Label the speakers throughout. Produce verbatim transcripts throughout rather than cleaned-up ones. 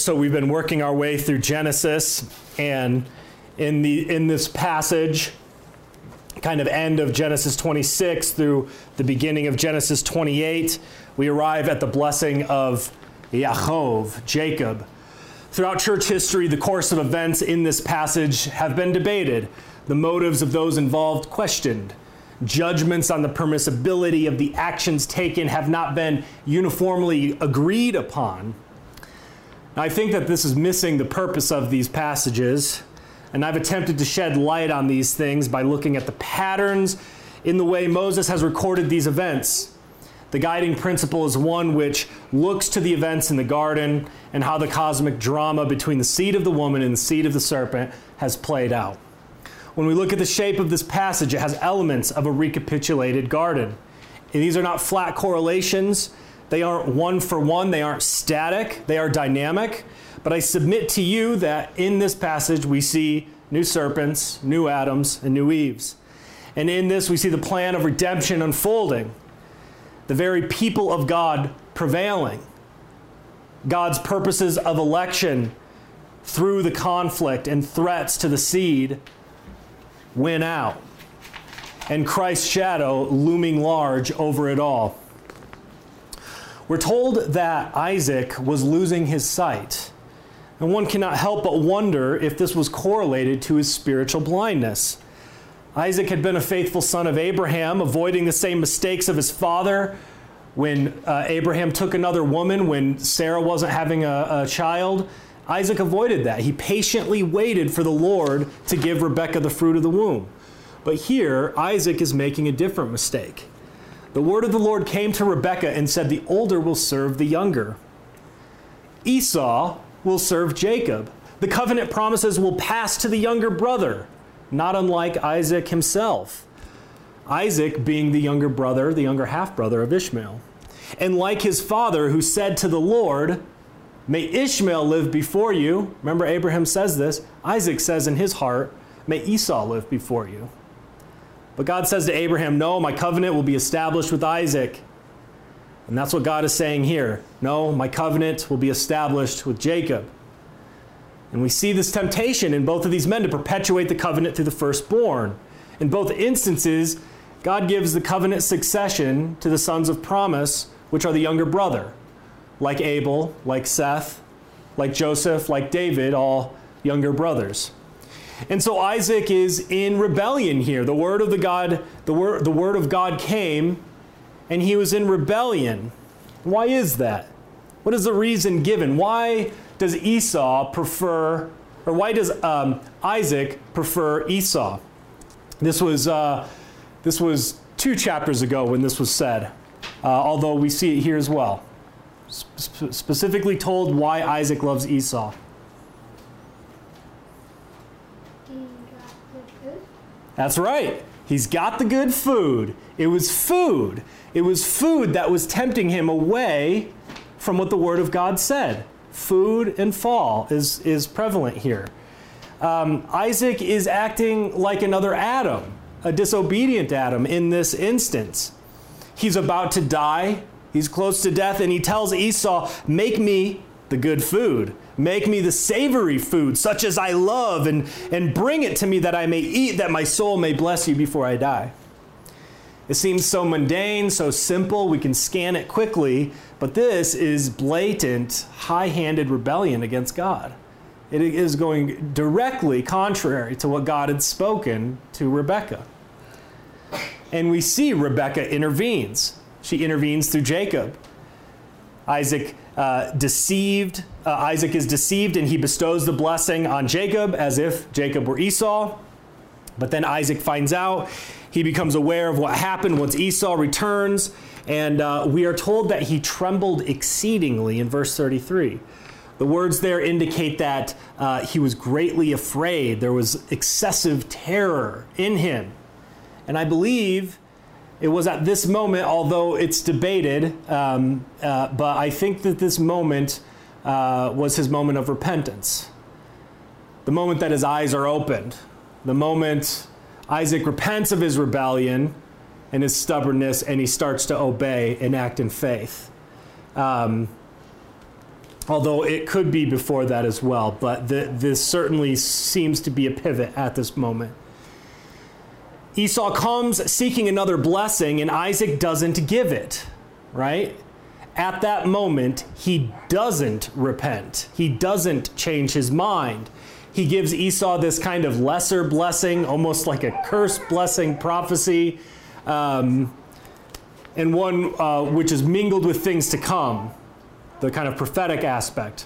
Speaker 1: so we've been working our way through Genesis, and in the in this passage, kind of end of Genesis twenty-six through the beginning of Genesis twenty-eight, we arrive at the blessing of Yaakov, Jacob. Throughout church history, the course of events in this passage have been debated, the motives of those involved questioned. Judgments on the permissibility of the actions taken have not been uniformly agreed upon. I think that this is missing the purpose of these passages, and I've attempted to shed light on these things by looking at the patterns in the way Moses has recorded these events. The guiding principle is one which looks to the events in the garden and how the cosmic drama between the seed of the woman and the seed of the serpent has played out. When we look at the shape of this passage, it has elements of a recapitulated garden. And these are not flat correlations. They aren't one for one. They aren't static. They are dynamic. But I submit to you that in this passage we see new serpents, new Adams, and new Eves. And in this we see the plan of redemption unfolding. The very people of God prevailing. God's purposes of election through the conflict and threats to the seed win out. And Christ's shadow looming large over it all. We're told that Isaac was losing his sight. And one cannot help but wonder if this was correlated to his spiritual blindness. Isaac had been a faithful son of Abraham, avoiding the same mistakes of his father when uh, Abraham took another woman, when Sarah wasn't having a, a child. Isaac avoided that. He patiently waited for the Lord to give Rebekah the fruit of the womb. But here, Isaac is making a different mistake. The word of the Lord came to Rebekah and said, the older will serve the younger. Esau will serve Jacob. The covenant promises will pass to the younger brother, not unlike Isaac himself. Isaac being the younger brother, the younger half-brother of Ishmael. And like his father who said to the Lord, may Ishmael live before you. Remember, Abraham says this. Isaac says in his heart, may Esau live before you. But God says to Abraham, no, my covenant will be established with Isaac. And that's what God is saying here. No, my covenant will be established with Jacob. And we see this temptation in both of these men to perpetuate the covenant through the firstborn. In both instances, God gives the covenant succession to the sons of promise, which are the younger brother. Like Abel, like Seth, like Joseph, like David, all younger brothers. And so Isaac is in rebellion here. The word of the God, the word, the word of God came, and he was in rebellion. Why is that? What is the reason given? Why does Esau prefer, or why does um, Isaac prefer Esau? This was uh, this was two chapters ago when this was said, uh, although we see it here as well. Sp- specifically told why Isaac loves Esau. That's right. He's got the good food. It was food. It was food that was tempting him away from what the Word of God said. Food and fall is, is prevalent here. Um, Isaac is acting like another Adam, a disobedient Adam in this instance. He's about to die. He's close to death, and he tells Esau, make me the good food. Make me the savory food, such as I love, and, and bring it to me that I may eat, that my soul may bless you before I die. It seems so mundane, so simple, we can scan it quickly, but this is blatant, high-handed rebellion against God. It is going directly contrary to what God had spoken to Rebekah. And we see Rebekah intervenes. She intervenes through Jacob. Isaac uh, deceived, uh, Isaac is deceived, and he bestows the blessing on Jacob as if Jacob were Esau. But then Isaac finds out. He becomes aware of what happened once Esau returns. And uh, we are told that he trembled exceedingly in verse thirty-three. The words there indicate that uh, he was greatly afraid. There was excessive terror in him. And I believe it was at this moment, although it's debated, um, uh, but I think that this moment uh, was his moment of repentance. The moment that his eyes are opened. The moment Isaac repents of his rebellion and his stubbornness, and he starts to obey and act in faith. Um, although it could be before that as well, but the, this certainly seems to be a pivot at this moment. Esau comes seeking another blessing, and Isaac doesn't give it, right? At that moment, he doesn't repent. He doesn't change his mind. He gives Esau this kind of lesser blessing, almost like a curse blessing prophecy, um, and one uh, which is mingled with things to come, the kind of prophetic aspect.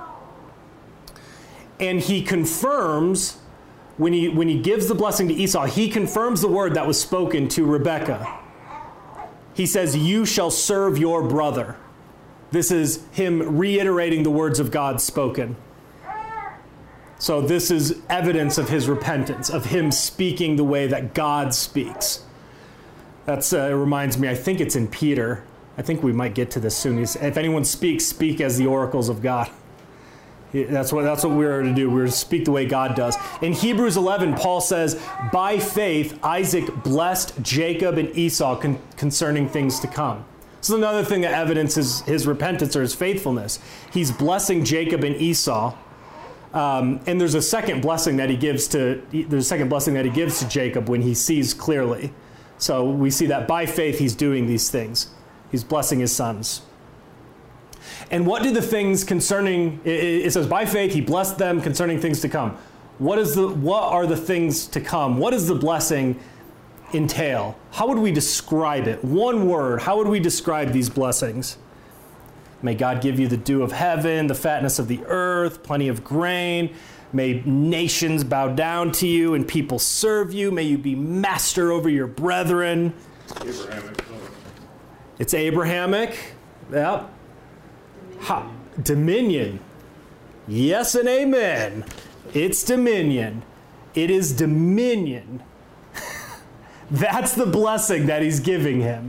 Speaker 1: And he confirms, when he, when he gives the blessing to Esau, he confirms the word that was spoken to Rebekah. He says, "You shall serve your brother." This is him reiterating the words of God spoken. So this is evidence of his repentance, of him speaking the way that God speaks. That's uh, it reminds me, I think it's in Peter. I think we might get to this soon. He's, if anyone speaks, speak as the oracles of God. That's what, that's what we're to do. We're to speak the way God does. In Hebrews eleven, Paul says, by faith, Isaac blessed Jacob and Esau con- concerning things to come. This is another thing that evidences his repentance or his faithfulness. He's blessing Jacob and Esau. Um, and there's a second blessing that he gives to, there's a second blessing that he gives to Jacob when he sees clearly. So we see that by faith he's doing these things. He's blessing his sons. And what do the things concerning, it says by faith he blessed them concerning things to come. What is the, what are the things to come? What does the blessing entail? How would we describe it? One word, how would we describe these blessings? May God give you the dew of heaven, the fatness of the earth, plenty of grain. May nations bow down to you and people serve you. May you be master over your brethren.
Speaker 2: Abrahamic.
Speaker 1: It's Abrahamic. Yep. Ha. Dominion. Yes and amen. It's dominion. It is dominion. That's the blessing that he's giving him.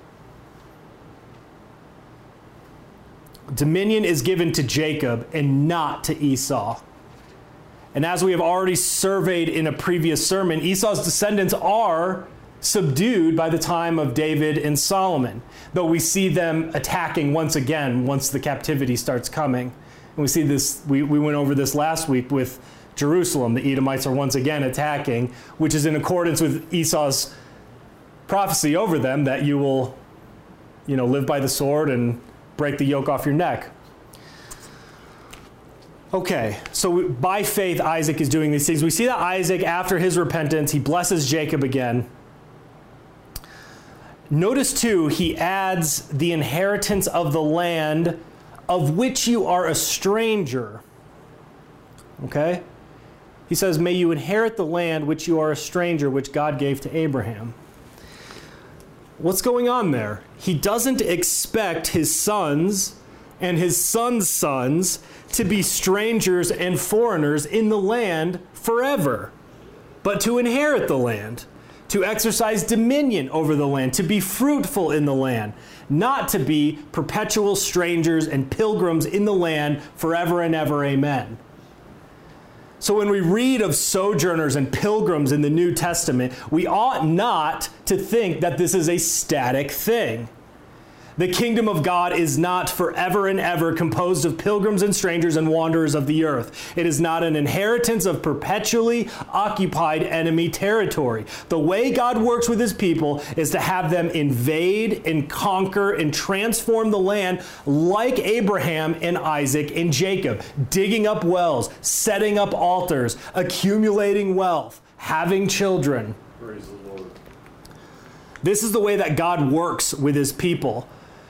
Speaker 1: Dominion is given to Jacob and not to Esau. And as we have already surveyed in a previous sermon, Esau's descendants are subdued by the time of David and Solomon, though we see them attacking once again once the captivity starts coming. And we see this, we, we went over this last week with Jerusalem. The Edomites are once again attacking, which is in accordance with Esau's prophecy over them that you will, you know, live by the sword and break the yoke off your neck. Okay, so by faith, Isaac is doing these things. We see that Isaac, after his repentance, he blesses Jacob again. Notice, too, he adds the inheritance of the land of which you are a stranger. Okay? He says, may you inherit the land which you are a stranger, which God gave to Abraham. What's going on there? He doesn't expect his sons and his sons' sons to be strangers and foreigners in the land forever, but to inherit the land, to exercise dominion over the land, to be fruitful in the land, not to be perpetual strangers and pilgrims in the land forever and ever. Amen. So when we read of sojourners and pilgrims in the New Testament, we ought not to think that this is a static thing. The kingdom of God is not forever and ever composed of pilgrims and strangers and wanderers of the earth. It is not an inheritance of perpetually occupied enemy territory. The way God works with his people is to have them invade and conquer and transform the land like Abraham and Isaac and Jacob, digging up wells, setting up altars, accumulating wealth, having children.
Speaker 2: Praise the Lord.
Speaker 1: This is the way that God works with his people.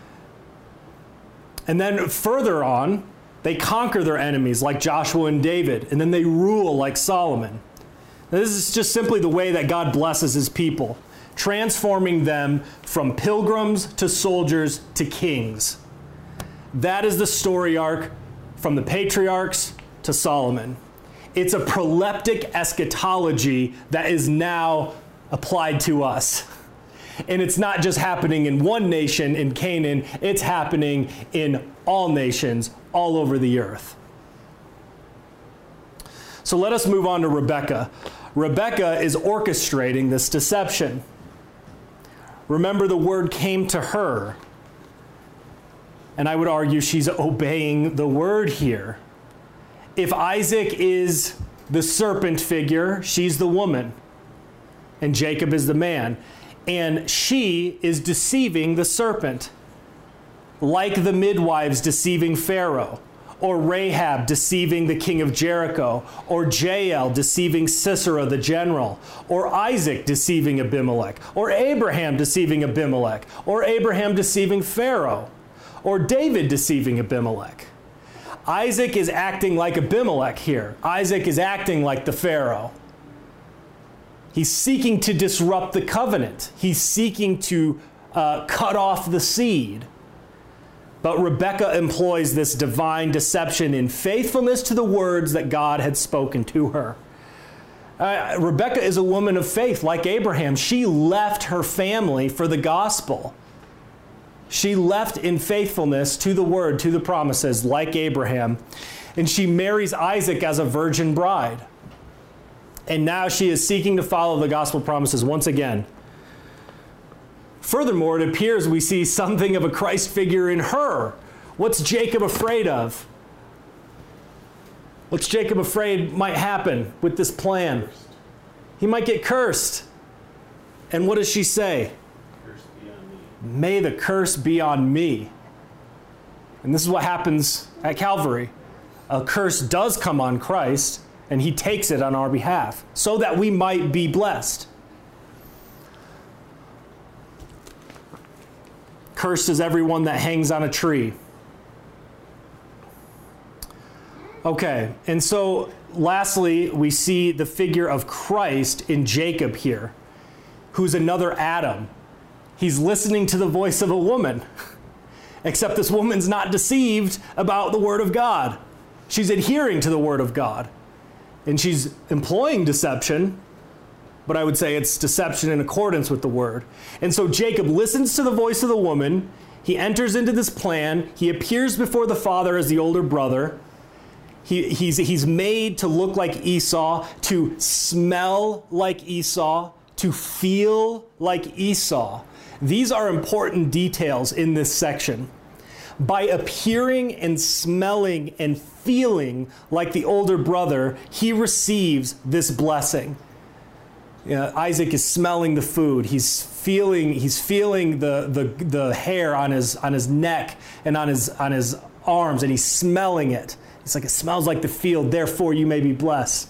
Speaker 1: And then further on, they conquer their enemies like Joshua and David, and then they rule like Solomon. Now, this is just simply the way that God blesses his people, transforming them from pilgrims to soldiers to kings. That is the story arc from the patriarchs to Solomon. It's a proleptic eschatology that is now applied to us. And it's not just happening in one nation, in Canaan, it's happening in all nations, all over the earth. So let us move on to Rebekah. Rebekah is orchestrating this deception. Remember, the word came to her. And I would argue she's obeying the word here. If Isaac is the serpent figure, she's the woman, and Jacob is the man. And she is deceiving the serpent, like the midwives deceiving Pharaoh, or Rahab deceiving the king of Jericho, or Jael deceiving Sisera the general, or Isaac deceiving Abimelech, or Abraham deceiving Abimelech, or Abraham deceiving Pharaoh, or David deceiving Abimelech. Isaac is acting like Abimelech here. Isaac is acting like the Pharaoh. He's seeking to disrupt the covenant. He's seeking to uh, cut off the seed. But Rebekah employs this divine deception in faithfulness to the words that God had spoken to her. Uh, Rebekah is a woman of faith like Abraham. She left her family for the gospel. She left in faithfulness to the word, to the promises, like Abraham. And she marries Isaac as a virgin bride. And now she is seeking to follow the gospel promises once again. Furthermore, it appears we see something of a Christ figure in her. What's Jacob afraid of? What's Jacob afraid might happen with this plan? He might get cursed. And what does she say? May the curse be on me. And this is what happens at Calvary. A curse does come on Christ, and he takes it on our behalf, so that we might be blessed. Cursed is everyone that hangs on a tree. Okay, and so lastly, we see the figure of Christ in Jacob here, who's another Adam. He's listening to the voice of a woman, except this woman's not deceived about the word of God. She's adhering to the word of God, and she's employing deception, but I would say it's deception in accordance with the word. And so Jacob listens to the voice of the woman. He enters into this plan. He appears before the father as the older brother. He, he's, he's made to look like Esau, to smell like Esau, to feel like Esau. These are important details in this section. By appearing and smelling and feeling like the older brother, he receives this blessing. You know, Isaac is smelling the food. He's feeling. He's feeling the, the the hair on his on his neck and on his on his arms, and he's smelling it. It's like it smells like the field. Therefore, you may be blessed.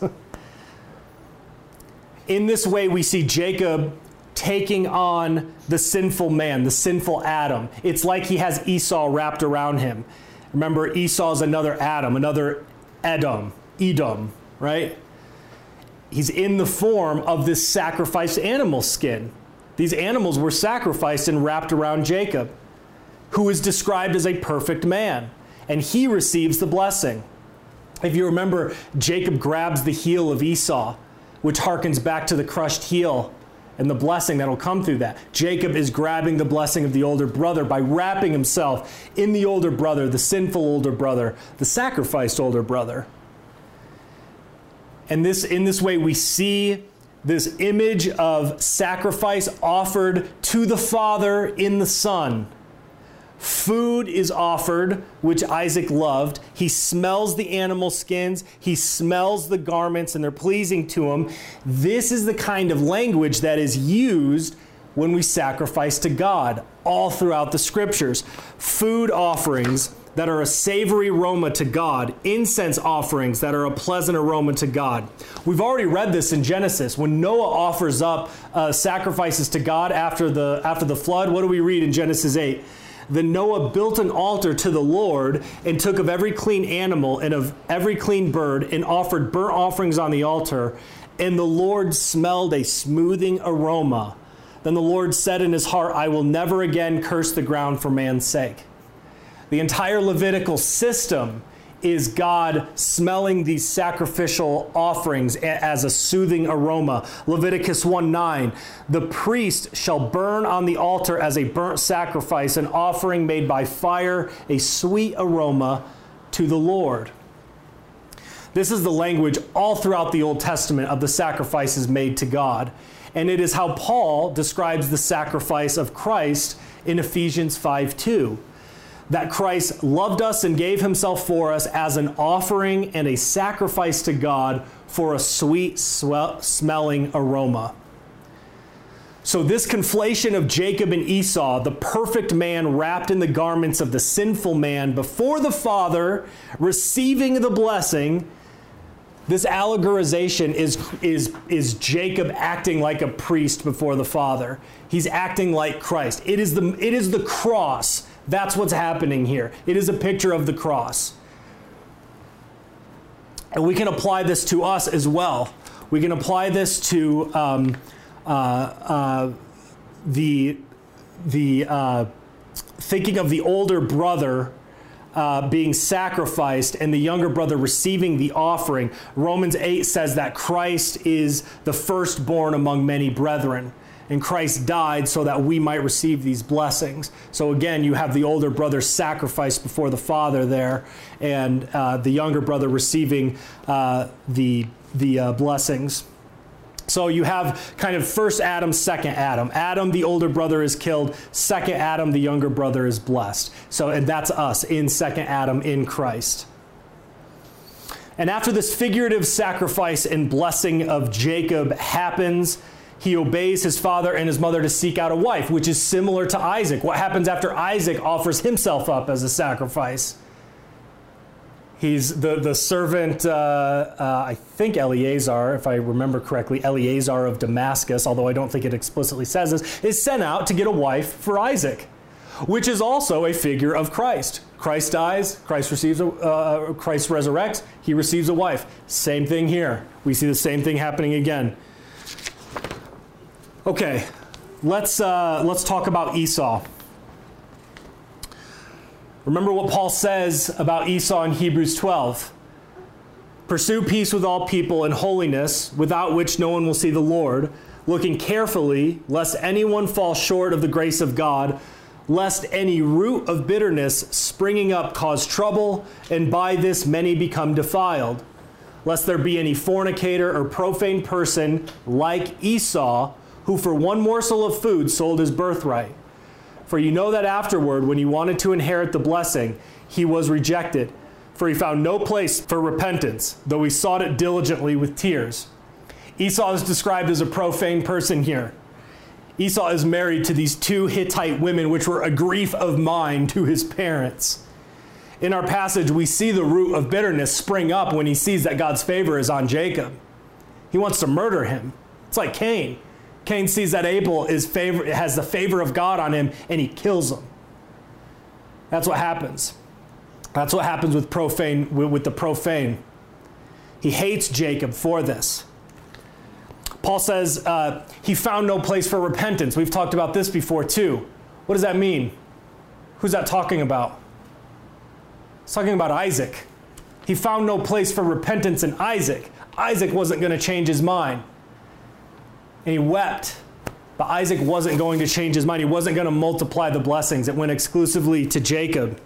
Speaker 1: In this way, we see Jacob taking on the sinful man, the sinful Adam. It's like he has Esau wrapped around him. Remember, Esau is another Adam, another Edom, Edom, right? He's in the form of this sacrificed animal skin. These animals were sacrificed and wrapped around Jacob, who is described as a perfect man, and he receives the blessing. If you remember, Jacob grabs the heel of Esau, which harkens back to the crushed heel and the blessing that will come through that. Jacob is grabbing the blessing of the older brother by wrapping himself in the older brother, the sinful older brother, the sacrificed older brother. And this, in this way, we see this image of sacrifice offered to the Father in the Son. Food is offered, which Isaac loved. He smells the animal skins. He smells the garments, and they're pleasing to him. This is the kind of language that is used when we sacrifice to God all throughout the scriptures. Food offerings that are a savory aroma to God, incense offerings that are a pleasant aroma to God. We've already read this in Genesis. When Noah offers up uh, sacrifices to God after the, after the flood, what do we read in Genesis eight? Then Noah built an altar to the Lord and took of every clean animal and of every clean bird and offered burnt offerings on the altar. And the Lord smelled a smoothing aroma. Then the Lord said in his heart, I will never again curse the ground for man's sake. The entire Levitical system is God smelling these sacrificial offerings as a soothing aroma. Leviticus one nine, the priest shall burn on the altar as a burnt sacrifice, an offering made by fire, a sweet aroma to the Lord. This is the language all throughout the Old Testament of the sacrifices made to God. And it is how Paul describes the sacrifice of Christ in Ephesians five two. that Christ loved us and gave himself for us as an offering and a sacrifice to God for a sweet swell, smelling aroma. So this conflation of Jacob and Esau, the perfect man wrapped in the garments of the sinful man before the Father, receiving the blessing, this allegorization is, is, is Jacob acting like a priest before the Father. He's acting like Christ. It is the, it is the cross. That's what's happening here. It is a picture of the cross. And we can apply this to us as well. We can apply this to um, uh, uh, the, the uh, thinking of the older brother Uh, being sacrificed and the younger brother receiving the offering. Romans eight says that Christ is the firstborn among many brethren, and Christ died so that we might receive these blessings. So again, you have the older brother sacrificed before the Father there, and uh, the younger brother receiving uh, the, the uh, blessings. So you have kind of first Adam, second Adam. Adam, the older brother, is killed. Second Adam, the younger brother, is blessed. So, and that's us in second Adam in Christ. And after this figurative sacrifice and blessing of Jacob happens, he obeys his father and his mother to seek out a wife, which is similar to Isaac. What happens after Isaac offers himself up as a sacrifice? He's the, the servant, uh, uh, I think Eleazar, if I remember correctly, Eleazar of Damascus, although I don't think it explicitly says this, is sent out to get a wife for Isaac, which is also a figure of Christ. Christ dies, Christ receives a, uh, Christ resurrects, he receives a wife. Same thing here. We see the same thing happening again. Okay, let's uh, let's talk about Esau. Remember what Paul says about Esau in Hebrews twelve. Pursue peace with all people and holiness, without which no one will see the Lord, looking carefully, lest anyone fall short of the grace of God, lest any root of bitterness springing up cause trouble, and by this many become defiled. Lest there be any fornicator or profane person like Esau, who for one morsel of food sold his birthright. For you know that afterward, when he wanted to inherit the blessing, he was rejected. For he found no place for repentance, though he sought it diligently with tears. Esau is described as a profane person here. Esau is married to these two Hittite women, which were a grief of mind to his parents. In our passage, we see the root of bitterness spring up when he sees that God's favor is on Jacob. He wants to murder him. It's like Cain. Cain sees that Abel is favor, has the favor of God on him, and he kills him. That's what happens. That's what happens with profane, with the profane. He hates Jacob for this. Paul says uh, he found no place for repentance. We've talked about this before too. What does that mean? Who's that talking about? It's talking about Isaac. He found no place for repentance in Isaac. Isaac wasn't going to change his mind. And he wept. But Isaac wasn't going to change his mind. He wasn't going to multiply the blessings. It went exclusively to Jacob.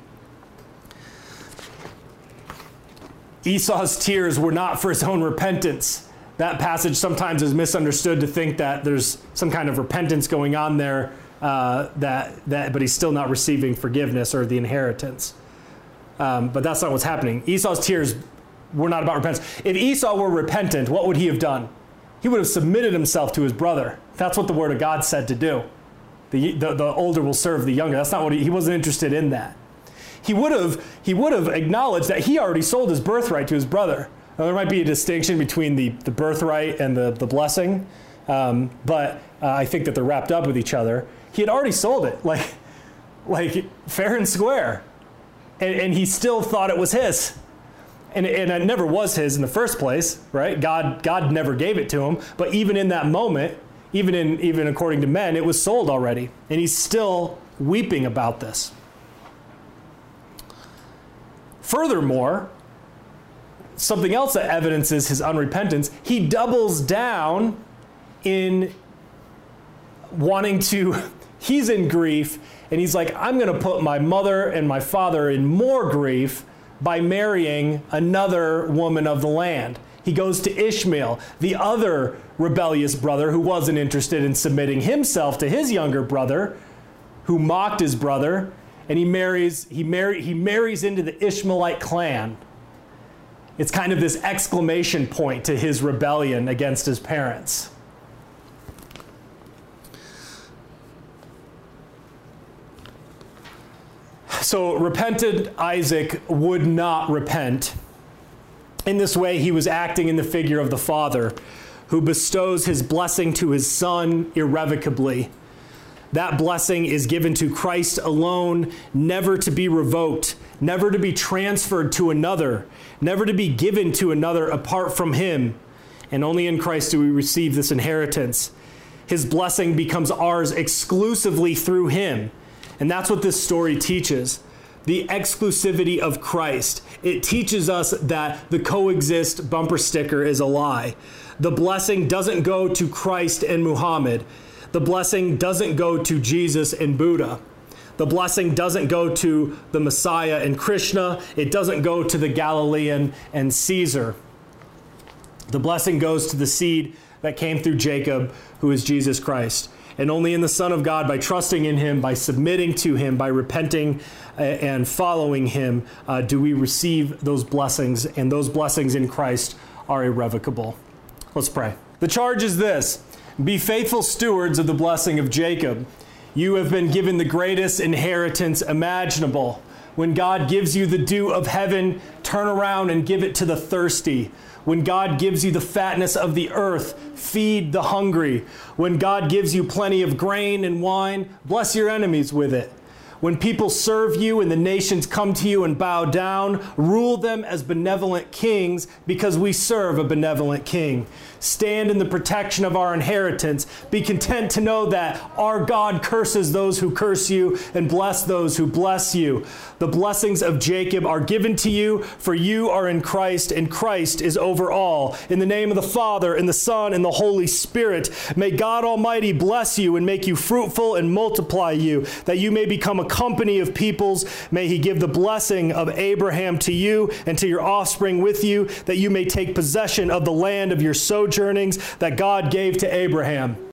Speaker 1: Esau's tears were not for his own repentance. That passage sometimes is misunderstood to think that there's some kind of repentance going on there, uh, that, that, but he's still not receiving forgiveness or the inheritance. Um, but that's not what's happening. Esau's tears were not about repentance. If Esau were repentant, what would he have done? He would have submitted himself to his brother. That's what the Word of God said to do. The, the, the older will serve the younger. That's not what he, he wasn't interested in that. He would have he would have acknowledged that he already sold his birthright to his brother. Now, there might be a distinction between the, the birthright and the, the blessing, um, but uh, I think that they're wrapped up with each other. He had already sold it, like, like fair and square, and, and he still thought it was his. And, and it never was his in the first place, right? God, God never gave it to him. But even in that moment, even in even according to men, it was sold already. And he's still weeping about this. Furthermore, something else that evidences his unrepentance, he doubles down in wanting to, he's in grief, and he's like, I'm going to put my mother and my father in more grief by marrying another woman of the land. He goes to Ishmael, the other rebellious brother who wasn't interested in submitting himself to his younger brother, who mocked his brother, and he marries, he marry, he marries into the Ishmaelite clan. It's kind of this exclamation point to his rebellion against his parents. So repentant Isaac would not repent. In this way, he was acting in the figure of the father who bestows his blessing to his son irrevocably. That blessing is given to Christ alone, never to be revoked, never to be transferred to another, never to be given to another apart from him. And only in Christ do we receive this inheritance. His blessing becomes ours exclusively through him. And that's what this story teaches. The exclusivity of Christ. It teaches us that the coexist bumper sticker is a lie. The blessing doesn't go to Christ and Muhammad. The blessing doesn't go to Jesus and Buddha. The blessing doesn't go to the Messiah and Krishna. It doesn't go to the Galilean and Caesar. The blessing goes to the seed that came through Jacob, who is Jesus Christ. And only in the Son of God, by trusting in him, by submitting to him, by repenting and following him, uh, do we receive those blessings. And those blessings in Christ are irrevocable. Let's pray. The charge is this: be faithful stewards of the blessing of Jacob. You have been given the greatest inheritance imaginable. When God gives you the dew of heaven, turn around and give it to the thirsty. When God gives you the fatness of the earth, feed the hungry. When God gives you plenty of grain and wine, bless your enemies with it. When people serve you and the nations come to you and bow down, rule them as benevolent kings, because we serve a benevolent king. Stand in the protection of our inheritance. Be content to know that our God curses those who curse you and bless those who bless you. The blessings of Jacob are given to you, for you are in Christ, and Christ is over all. In the name of the Father, and the Son, and the Holy Spirit, may God Almighty bless you and make you fruitful and multiply you, that you may become a company of peoples. May he give the blessing of Abraham to you and to your offspring with you, that you may take possession of the land of your sojournings that God gave to Abraham.